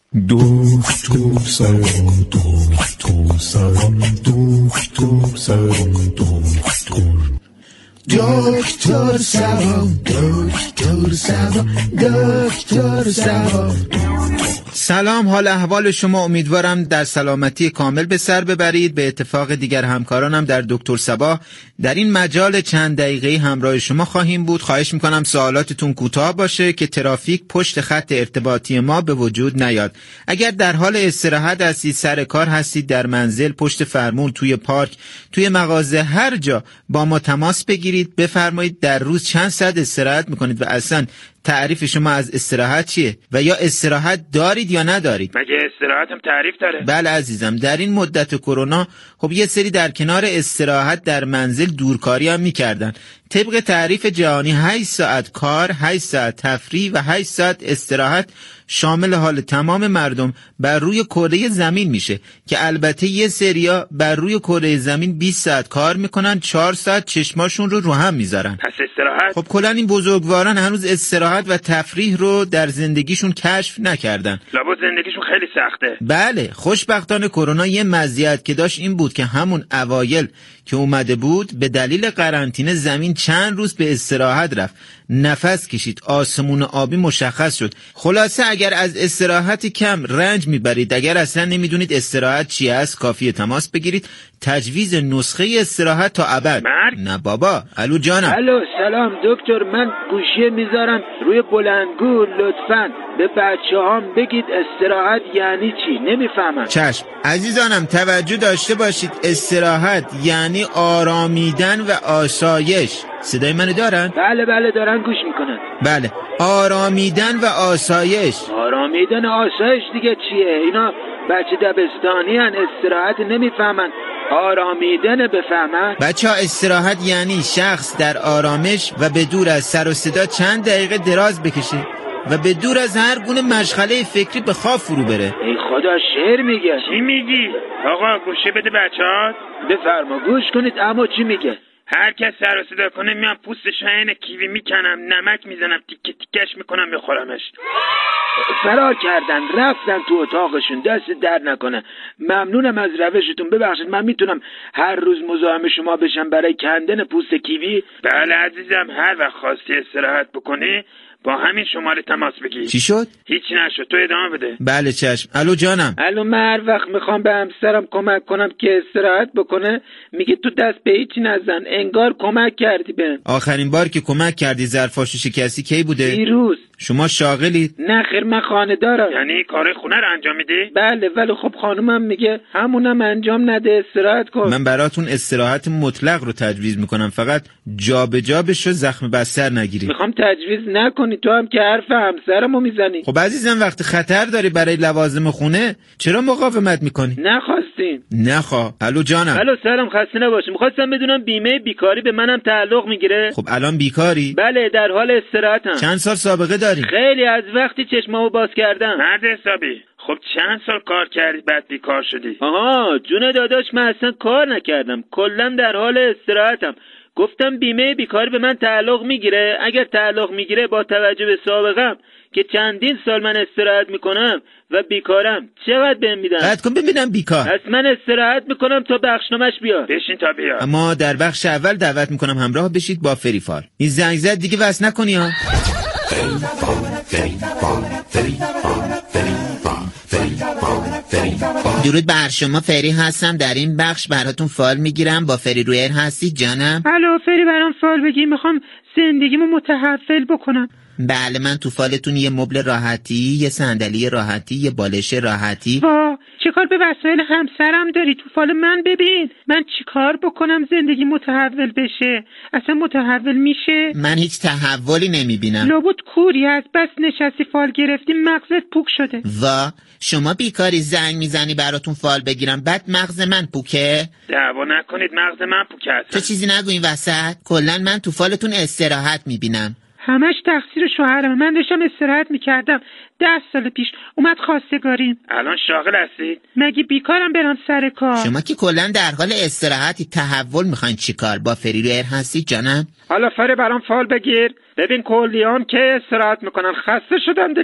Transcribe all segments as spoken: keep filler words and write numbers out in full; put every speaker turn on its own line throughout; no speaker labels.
دکتر سلام دکتر سلام دکتر سلام دکتر دکتر سلام دکتر سلام دکتر سلام.
سلام، حال احوال شما؟ امیدوارم در سلامتی کامل به سر ببرید. به اتفاق دیگر همکارانم در دکتر صباح در این مجال چند دقیقه‌ای همراه شما خواهیم بود. خواهش میکنم سوالاتتون کوتاه باشه که ترافیک پشت خط ارتباطی ما به وجود نیاد. اگر در حال استراحت هستید، سر کار هستید، در منزل، پشت فرمون، توی پارک، توی مغازه، هر جا با ما تماس بگیرید. بفرمایید در روز چند ساعت استراحت میکنید و اصلا تعریف شما از استراحت چیه و یا استراحت دارید یا ندارید؟
مگه استراحت هم تعریف داره؟
بله عزیزم، در این مدت کرونا خب یه سری در کنار استراحت در منزل دورکاری هم میکردن. طبق تعریف جهانی هشت ساعت کار، هشت ساعت تفریح و هشت ساعت استراحت شامل حال تمام مردم بر روی کره زمین میشه که البته یه سریا بر روی کره زمین بیست ساعت کار میکنن، چهار ساعت چشماشون رو رو هم میذارن.
پس استراحت؟
خب کلا این بزرگواران هنوز استراحت و تفریح رو در زندگیشون کشف نکردن.
لابد زندگیشون خیلی سخته.
بله، خوشبختانه کرونا یه مزیت که داشت این بود که همون اوایل که اومده بود به دلیل قرنطینه زمین چند روز به استراحت رفت، نفس کشید، آسمون آبی مشخص شد. خلاصه اگر از استراحت کم رنج میبرید، اگر اصلا نمیدونید استراحت چی است، کافیه تماس بگیرید. تجویز نسخه استراحت تا ابد.
مرگ؟
نه بابا. الو جانم.
الو سلام دکتر، من گوشی میذارم روی بلندگو، لطفاً به بچه هام بگید استراحت یعنی چی، نمیفهمم.
چشم عزیزانم، توجه داشته باشید. استراحت یعنی آرامیدن و آسایش. صدای منو دارن؟
بله بله دارن گوش میکنن.
بله، آرامیدن و آسایش.
آرامیدن آسایش دیگه چیه؟ اینا بچه دبستانی هن، استراحت نمیفهمن، آرامیدن بفهمن.
بچه ها، استراحت یعنی شخص در آرامش و به دور از سر و صدا چند دقیقه دراز بکشه و به دور از هر گونه مشغله فکری به خواب فرو بره.
ای خدا، شعر میگه.
چی میگی؟ آقا گوشه بده بچه‌ها.
بفرما گوش کنید. اما چی میگه؟
هر کس سر و صدا کنه میام پوست شاین کیوی میکنم، نمک میزنم، تیکه تیکش میکنم، میخورمش.
فرار کردن، رفتن تو اتاقشون، دست در نکنه. ممنونم از روشتون، ببخشید من میتونم هر روز مزاحم شما بشم برای کندن پوست کیوی؟
بله عزیزم، هر وقت خواستی استراحت بکنی با همین شماره تماس بگیر.
چی شد؟
هیچی نشد، تو ادامه بده.
بله چشم. الو جانم.
الو، من هر وقت میخوام به همسرم کمک کنم که استراحت بکنه میگه تو دست به هیچی نزن، انگار کمک کردی بهم.
آخرین بار که کمک کردی ظرفاشو شکستی کی بوده؟
دیروز.
شما شاغلید؟
نه خیر، من خانه دارم.
یعنی کار خونه رو انجام میدی؟
بله، ولی خب خانومم میگه همونم انجام نده، استراحت کن.
من براتون استراحت مطلق رو تجویز میکنم، فقط جا به جا بشو، زخم بستر نگیری.
میخوام تجویز نکنی، تو هم که حرف همسرمو میزنی.
خب عزیزم، وقتی خطر داری برای لوازم خونه چرا مقاومت میکنی؟
نخواستیم.
نخوا. الو جانم.
الو سلام، خسته نباشی. میخواستم بدونم بیمه بیکاری به منم تعلق میگیره؟
خب الان بیکاری؟
بله، در حال استراحتم.
چند سال سابقه داری؟
خیلی از وقتی چشمامو باز کردم.
مرد حسابی، خب چند سال کار کردی بعد بیکار شدی؟
آها جون داداش، من اصلا کار نکردم، کلا در حال استراحتم. گفتم بیمه بیکاری به من تعلق میگیره؟ اگر تعلق میگیره با توجه به سابقم که چندین سال من استراحت میکنم و بیکارم، چقدر بهم میدن؟
قد کن ببینم بیکار.
پس من استراحت میکنم تا بخشنامش بیاد.
بشین تا بیاد.
اما در بخش اول دعوت میکنم همراه بشید با فریفال. این زنگ زد دیگه وصل نکنی ها. درود بر شما، فری هستم. در این بخش براتون فال میگیرم. با فری رویر هستی جانم؟
الو فری، برام فال بگی، میخوام زندگیمو متحول بکنم.
بله، من تو فالتون یه مبل راحتی، یه صندلی راحتی، یه بالش راحتی.
وا، چیکار به وسایل همسرم داری؟ تو فال من ببین، من چیکار بکنم زندگی متحول بشه؟ اصلا متحول میشه؟
من هیچ تحولی نمیبینم.
لابد کوری، از بس نشستی فال گرفتی مغزت پوک شده.
وا، شما بیکاری زنگ میزنی براتون فال بگیرم، بعد مغز من پوکه؟
دعوا نکنید، مغز من پوکه هست.
تو چیزی نگو این وسط. کلا من تو فالتون استراحت میبینم.
همش تقصیر شوهرم. من داشتم استراحت میکردم ده سال پیش، اومد خواستگاریم.
الان شاغل هستید؟
مگه بیکارم برم سر کار؟
شما که کلا در حال استراحتی، تحول میخواین چیکار؟ با فری رویر هستی جانم؟
حالا فری برام فال بگیر. ببین کلیام که استراحت میکنن، خسته شدم دیگه.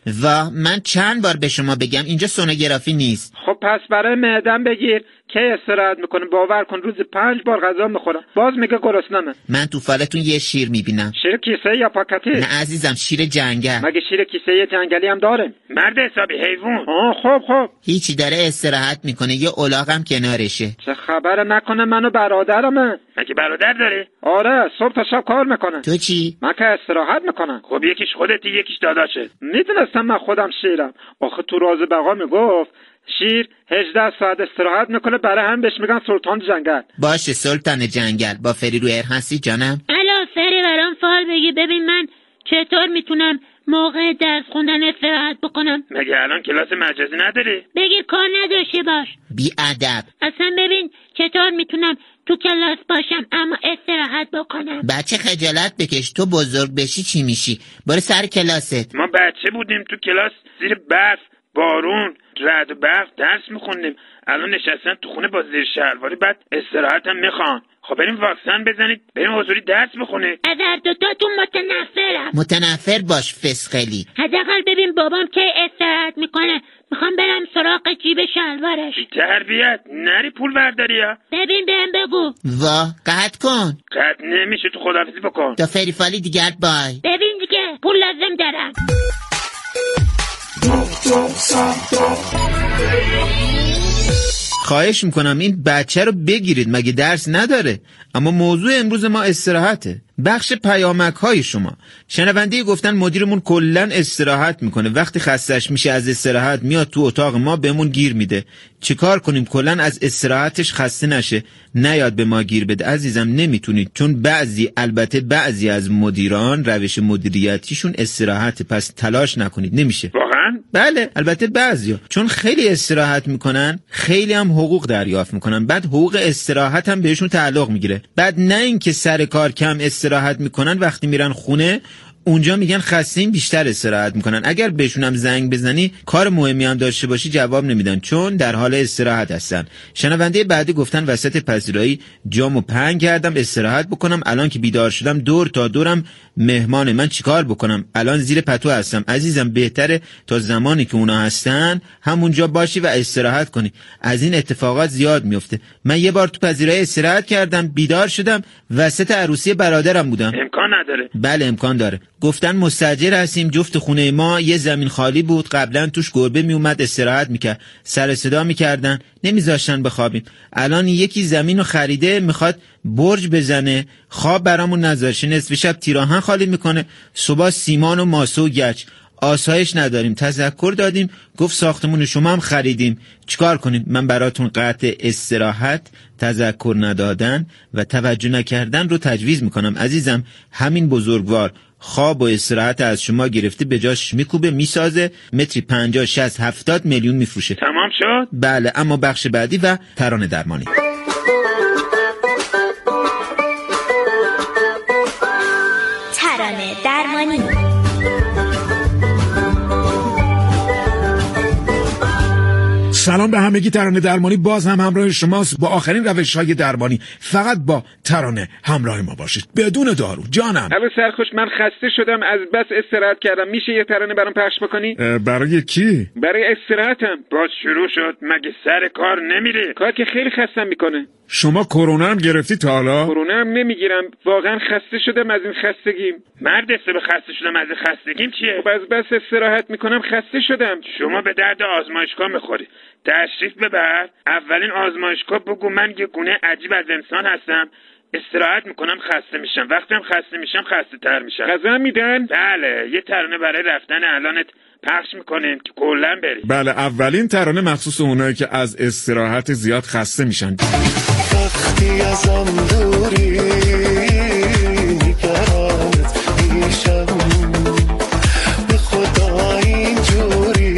و من چند بار به شما بگم اینجا سونوگرافی نیست.
خب پس برای معدم بگیر که استراحت میکنه. باور کن روز پنج بار غذا میخورم باز میگه گرسنمه.
من تو فالتون یه شیر میبینم.
شیر کیسه یا پاکتی؟
نه عزیزم، شیر جنگل.
مگه شیر کیسه جنگلی هم داره؟
مرد حسابی حیوان.
آه خب خب
هیچی، داره استراحت میکنه، یه الاغم کنارشه.
چه خبره؟ نکنه منو برادرمه؟
مگه برادر داره؟
آره صبح تا شب کار میکنه.
تو چی؟
من که استراحت میکنم.
خب یکیش خودتی یکیش داداشه.
میدونستم من خودم شیرم. آخه تو راز بقا میگفت شیر هجده ساعت استراحت میکنه، برای هم بهش میگن سلطان جنگل.
باشه سلطان جنگل. با فری رو ایر هستی جانم؟
الو فری، برام فال بگی ببین من چطور میتونم موقع درس خوندن استراحت بکنم.
مگه الان کلاس مجازی نداری؟
بگیر کار نداشته باش.
بی ادب.
اصلا ببین چطور میتونم تو کلاس باشم اما استراحت بکنم.
بچه خجالت بکش، تو بزرگ بشی چی میشی؟ برو سر کلاست.
ما بچه بودیم تو کلاس زیر برف، بارون، رعد و برق درس میخوندیم. الان نشستن تو خونه با زیر شلواری، بعد استراحت هم میخوان. خب بریم واکسن بزنید، بریم حضوری درس بخونید.
از هر دوتاتون متنفرم.
متنفر باش فسقلی.
حداقل ببین بابام که استراحت میکنه، میخوام برم سراغ جیب شلوارش.
بی تربیت، نری پول برداری ها.
ببین بهم بگو.
وا قطع کن.
قطع نمیشه، تو خداحافظی بکن.
تا فریفالی دیگر بای.
ببین دیگه پول لازم دارم.
خواهش میکنم این بچه رو بگیرید، مگه درس نداره؟ اما موضوع امروز ما استراحته. بخش پیامک های شما. شنونده گفتن مدیرمون کلن استراحت میکنه، وقتی خستش میشه از استراحت میاد تو اتاق ما بهمون گیر میده. چیکار کنیم کلن از استراحتش خسته نشه نیاد به ما گیر بده؟ عزیزم نمیتونید، چون بعضی البته بعضی از مدیران روش مدیریتیشون استراحت، پس تلاش نکنید، نمیشه.
واقعا؟
بله البته بعضیا چون خیلی استراحت میکنن خیلی هم حقوق دریافت میکنن، بعد حقوق استراحت هم بهشون تعلق میگیره. بعد نه اینکه سر کار کم استراحت میکنن، وقتی میرن خونه اونجا میگن خسته‌ایم بیشتر استراحت میکنن. اگر بهشون هم زنگ بزنی کار مهمی هم داشته باشی جواب نمیدن، چون در حال استراحت هستن. شنونده بعدی گفتن وسط پذیرایی جامو پهن کردم استراحت بکنم، الان که بیدار شدم دور تا دورم مهمانه، من چیکار بکنم؟ الان زیر پتو هستم. عزیزم بهتره تا زمانی که اونا هستن همونجا باشی و استراحت کنی. از این اتفاقات زیاد میفته. من یه بار تو پذیرایی استراحت کردم، بیدار شدم وسط عروسی برادرم بودم.
امکان نداره؟
بله امکان داره. گفتن مستاجر هستیم، جفت خونه ما یه زمین خالی بود، قبلا توش گربه می اومد استراحت میکرد، سر صدا میکردن نمیذاشتن بخوابیم. الان یکی زمین رو خریده میخواد برج بزنه، خواب برامون نذاشته، نصف شب تیراهن خالی میکنه، صبح سیمان و ماسه و گچ. آسایش نداریم. تذکر دادیم گفت ساختمون شما هم خریدیم، چیکار کنیم؟ من براتون قطع استراحت، تذکر ندادن و توجه نکردن رو تجویز میکنم. عزیزم همین بزرگوار خواب و استراحت از شما گرفته به جاش میکوبه، میسازه، متری پنجاه شصت هفتاد میلیون میفروشه.
تمام شد؟
بله. اما بخش بعدی و ترانه درمانی.
ترانه درمانی.
سلام به همگی. ترانه درمانی باز هم همراه شماست با آخرین روش‌های درمانی. فقط با ترانه همراه ما باشید بدون دارو. جانم.
الو سرخوش، من خسته شدم از بس استراحت کردم، میشه یه ترانه برام پخش بکنی؟
برای کی؟
برای استراحتم.
باز شروع شد. مگه سر کار نمیری؟
کار که خیلی خستم میکنه.
شما کرونا هم گرفتی تا حالا؟
کرونا هم نمیگیرم، واقعا خسته شدم از این خستگیم.
مرد به خسته شدم از این خستگیم چیه؟
خب از بس استراحت میکنم خسته شدم.
شما به درد آزمایشگاه میخوری. تشریف ببر اولین آزمایشگاه بگو من یه گونه عجیب از انسان هستم، استراحت میکنم خسته میشم، وقتی هم خسته میشم خسته تر میشم.
غذا میدن؟
بله. یه ترانه برای رفتن الانت پخش میکنیم که کلن بری.
بله اولین ترانه مخصوص اونایی که از استراحت زیاد خسته میشن.
وقتی ازم دوری نگرانت میشم، به خدا اینجوری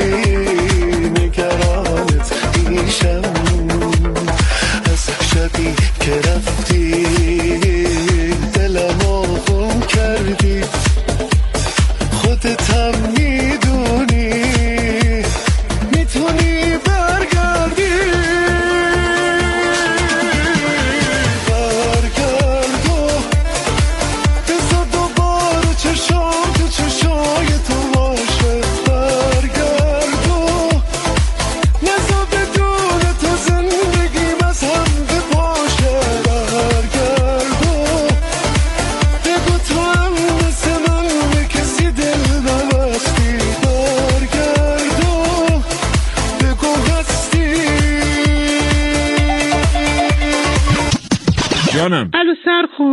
نگرانت میشم، از شبی که رفتی دلمو خون کردی، خودت هم میدونی میتونی برگردی. برگرد و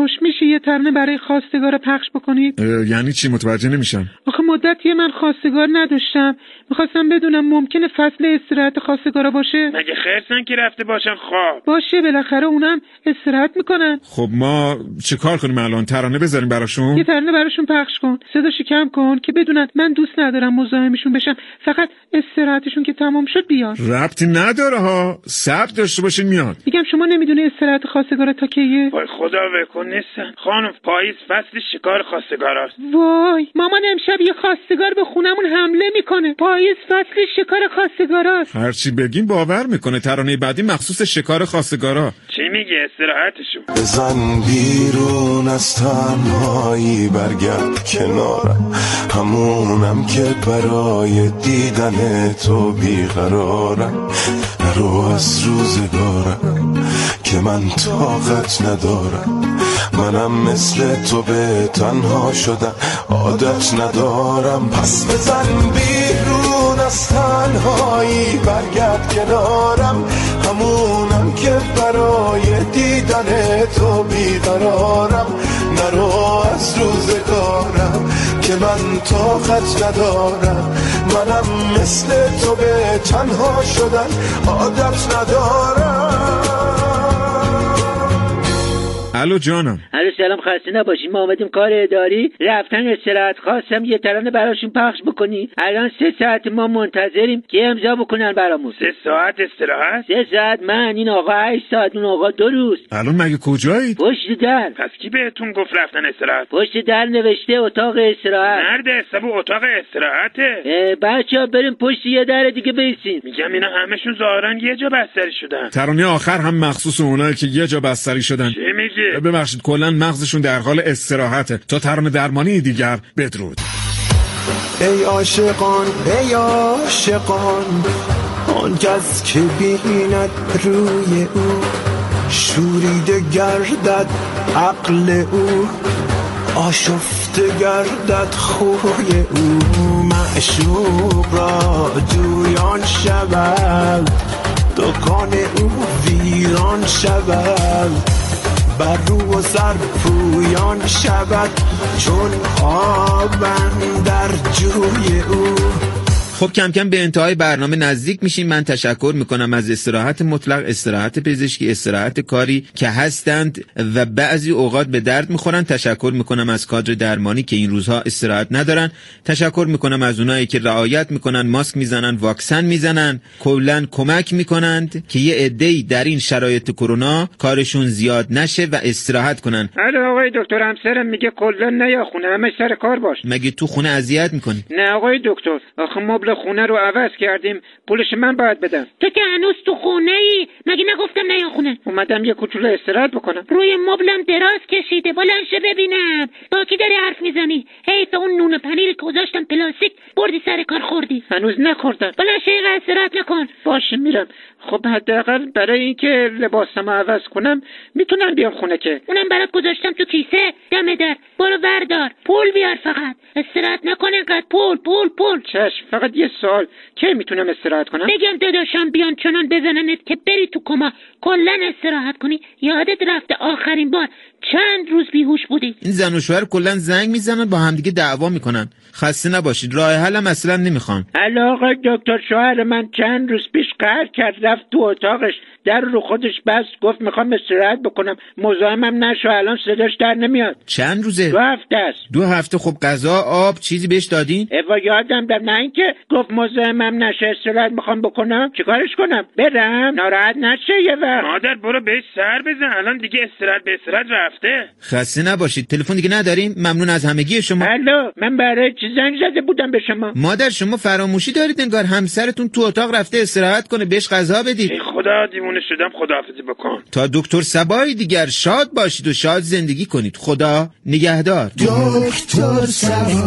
داداش میشه یه ترانه برای خواستگار پخش بکنید؟
یعنی چی؟ متوجه نمیشم.
آخه مدتیه من خواستگار نداشتم، میخواستم بدونم ممکنه فصل استراحت خواستگارا باشه؟
مگه خرسن که رفته باشن خواب؟
باشه بالاخره اونم استراحت میکنن.
خب ما چه کار کنیم الان؟ ترانه بذاریم براشون؟
یه ترانه براشون پخش کن، صداشو کم کن که بدونن من دوست ندارم مزاحمشون بشم، فقط استراحتشون که تمام شد بیان.
ربطی نداره ها، صبر داشته باشین میاد.
میگم شما نمیدونی استراحت خواستگارا تا کیه؟
وای خدا بکن نیستن خانم، پاییز فصل شکار خواستگاراست.
وای مامان امشب یه خواستگار به خونمون حمله میکنه. پاییز فصل شکار خواستگاراست.
هرچی بگین باور میکنه. ترانه بعدی مخصوص شکار خواستگارا.
چی میگه؟ استراحتشون.
بزن بیرون از تنهایی، برگرد کنارم، همونم که برای دیدن تو بیقرارم. نرو از روزگارم که من طاقت ندارم، منم مثل تو به تنها شدم عادت ندارم. پس بزن بیرون از تنهایی، برگرد کنارم، همونم که برای دیدن تو بیقرارم. نرو از روزگارم که من طاقت ندارم، منم مثل تو به تنها شدن عادت ندارم.
الو جانم.
الو سلام، خسته نباشی. ما اومدیم کار اداری رفتن استراحت، خواستم یه ترانه براشون پخش بکنی. الان سه ساعت ما منتظریم که امضا بکنن برامون.
سه ساعت استراحت؟
سه ساعت من، این آقا هشت ساعت، اون آقا دو روز.
الان مگه کجایید؟
پشت در.
پس کی بهتون گفت رفتن استراحت؟
پشت در نوشته اتاق استراحت.
نرده حساب اتاق استراحته.
بچه‌ها بریم پشت یه در دیگه بیسین.
میگم اینا همشون ظاهرا یه جا بستری شدن.
ترانه آخر هم مخصوص اونایی که یه جا بستری شدن.
چی میگی؟
ببخشید کلا مغزشون در حال استراحته تا ترانه درمانی دیگر. بدرود.
ای عاشقان ای عاشقان، آن کس که بیند روی او، شوریده گردد عقل او، آشفته گردد خوی او. معشوق را جویان شود، دکان او ویران شود، بر رو و سر پویان شود، چون آبم در جوی او.
خب کم کم به انتهای برنامه نزدیک میشیم. من تشکر میکنم از استراحت مطلق، استراحت پزشکی، استراحت کاری که هستند و بعضی اوقات به درد میخورن. تشکر میکنم از کادر درمانی که این روزها استراحت ندارن. تشکر میکنم از اونایی که رعایت میکنن، ماسک میزنن، واکسن میزنن، کلا کمک میکنند که یه عده‌ای در این شرایط کرونا کارشون زیاد نشه و استراحت کنن.
الو آقای دکتر، همسرم میگه کلا نیا خونه، همش سر کار باش.
مگه تو خونه اذیت میکنی؟
نه آقای دکتر، آخه مبل خونه رو عوض کردیم، پولش من باید بدم.
تو که هنوز تو خونه ای، مگه نگفتم نیا خونه؟
اومدم یه کوچولو استراحت بکنم.
روی مبلم دراز کشیده، بلند شه ببینم. با کی داری حرف میزنی؟ حیف اون نون پنیر که گذاشتم پلاستیک بردی سر کار خوردی.
هنوز نخوردم.
بلند شه استراحت نکن.
باشه میرم. خب حداقل برای اینکه لباسمو عوض کنم میتونم بیام خونه که.
اونم برات گذاشتم تو کیسه دم در. برو بردار. پول بیار فقط. استراحت نکن اینقدر. پول پول پول.
چشم. فقط یه سوال، کی میتونم استراحت کنم؟
بگم داداشم بیان چنان بزننت که بری تو کما کلا استراحت کنی؟ یادت رفته آخرین بار چند روز بیهوش بودی؟
این زن و شوهر کلا زنگ میزنن، با همدیگه دعوا میکنن. خسته نباشید، راه حلم اصلا نمیخوام.
علاقه دکتر، شوهر من چند روز پیش قهر کرد، رفت تو اتاقش، در رو خودش بست، گفت میخوام استراحت بکنم، مزاحمم نشو، الان صداش در نمیاد.
چند روزه؟
دو هفته است.
دو هفته؟ خب غذا، آب، چیزی بهش دادین؟
اوا یادم در نه اینکه گفت مزاحمم نشه، استراحت میخوام بکنم، چیکارش کنم؟ برم ناراحت نشه یه وقت. مادر برو بهش سر بزن، الان دیگه استراحت به استراحت رفته.
خسته نباشید. تلفن دیگه نداریم. ممنون از همگی شما.
الو، من برای چی زنگ زده بودم به شما؟
مادر شما فراموشی دارید انگار، همسرتون تو اتاق رفته استراحت کنه، بهش غذا بدید.
ای خدا دیوونه شدم، خداحافظی بکن.
تا دکتر صباحی دیگر شاد باشید و شاد زندگی کنید. خدا نگهدار.
دکتر صباح.